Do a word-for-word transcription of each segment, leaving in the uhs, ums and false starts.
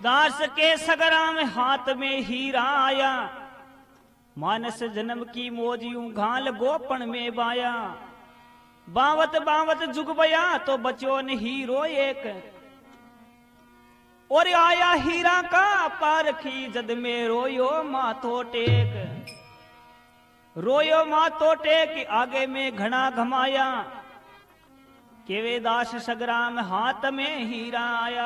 दास के सगरा में हाथ में हीरा आया, मानस जन्म की मौज यूं घाल गोपन में बाया। बावत बावत जुग बया तो बचो ने हीरो एक, और आया हीरा का पारखी जद में रोयो माथो टेक। रोयो माथो टेक आगे में घना घमाया, केवे दास सगराम हाथ में हीरा आया।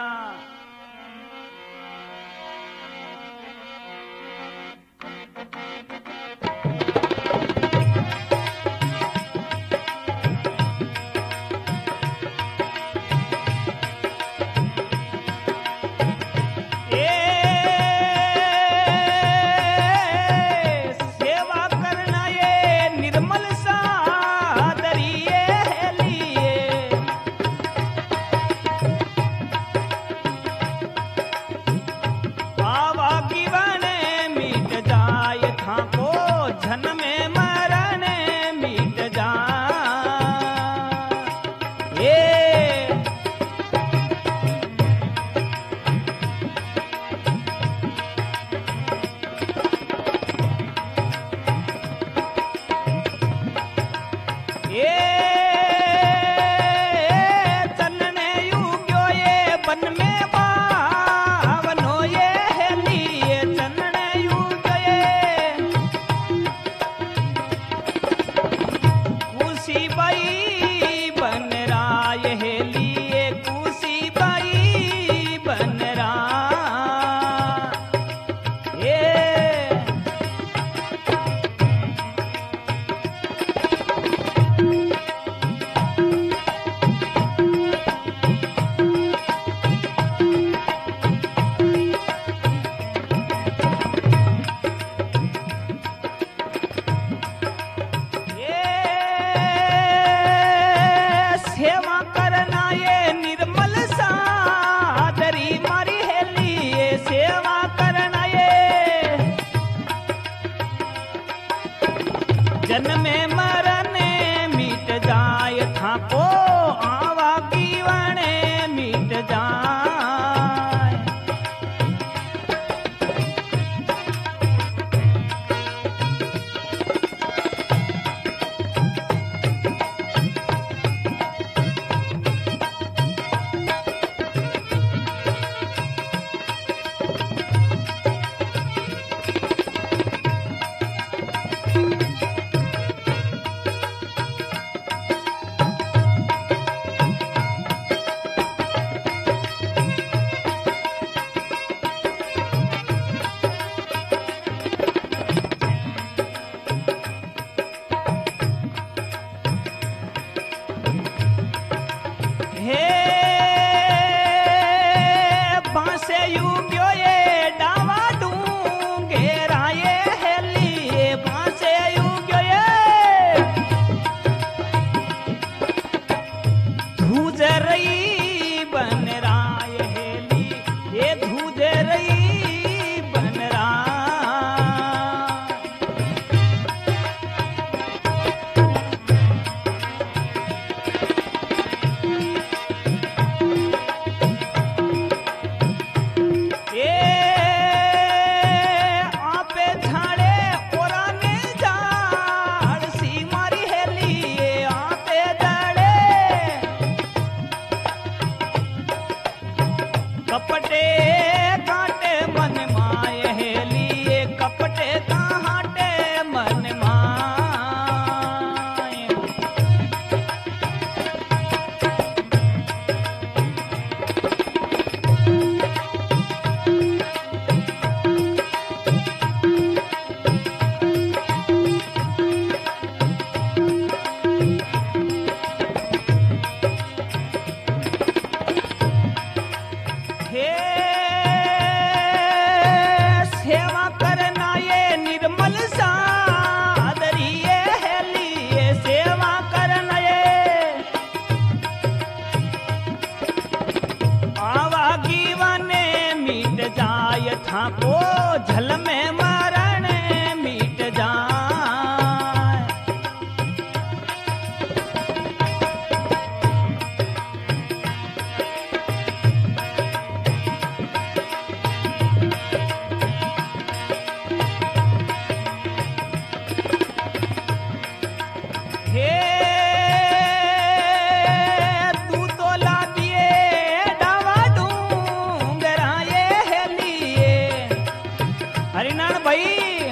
हरिनारायण भाई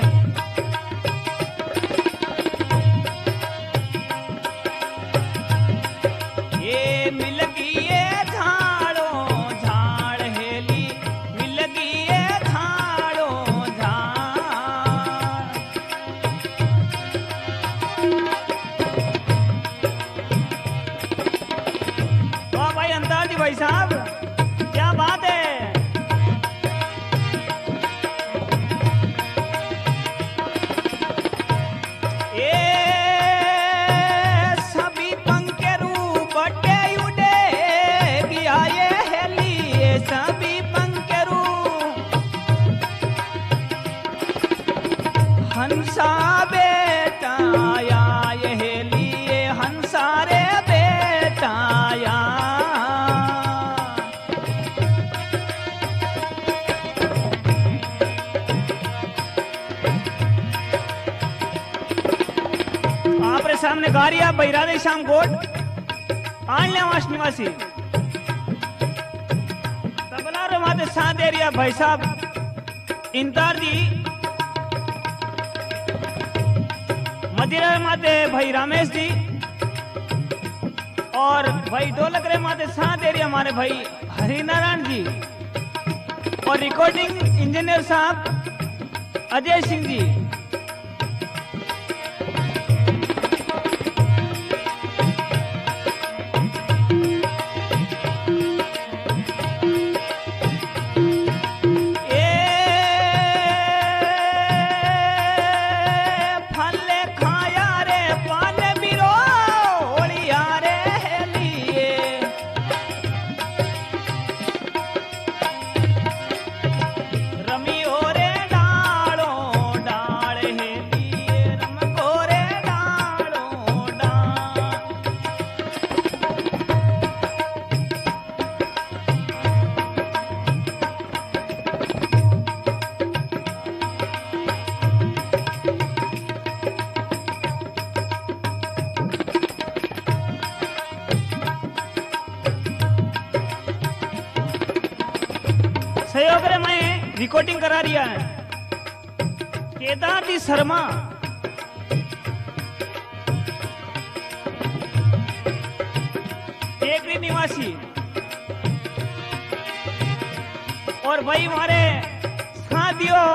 ये मिल गई ये झाड़ो झाड़ हेली मिल गई ये झाड़ो झाड़ वाह भाई अंदाज जी भाई साहब क्या बात है। हंसा बेटाया ये लिए हंसा रे बेटाया आपरे सामने गारिया बैरादे शाम कोट आल्यावास निवासी तबला रे माते साथ एरिया भाई साहब इंतार दी मदिरा माते भाई रामेश जी और भाई ढोलक रे माते साथ एरिया हमारे भाई हरिनारायण जी और रिकॉर्डिंग इंजीनियर साहब अजय सिंह जी। सहयोग रे मैं रिकॉर्डिंग करा रिया है केदार दी शर्मा टेकरी निवासी और भाई हमारे साथियों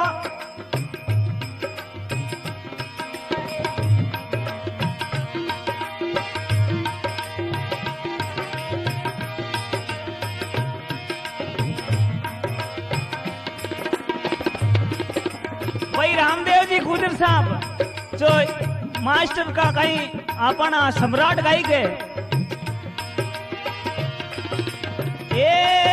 भाई रामदेव जी खुदर साहब जो मास्टर का कहीं अपना सम्राट गाई के ए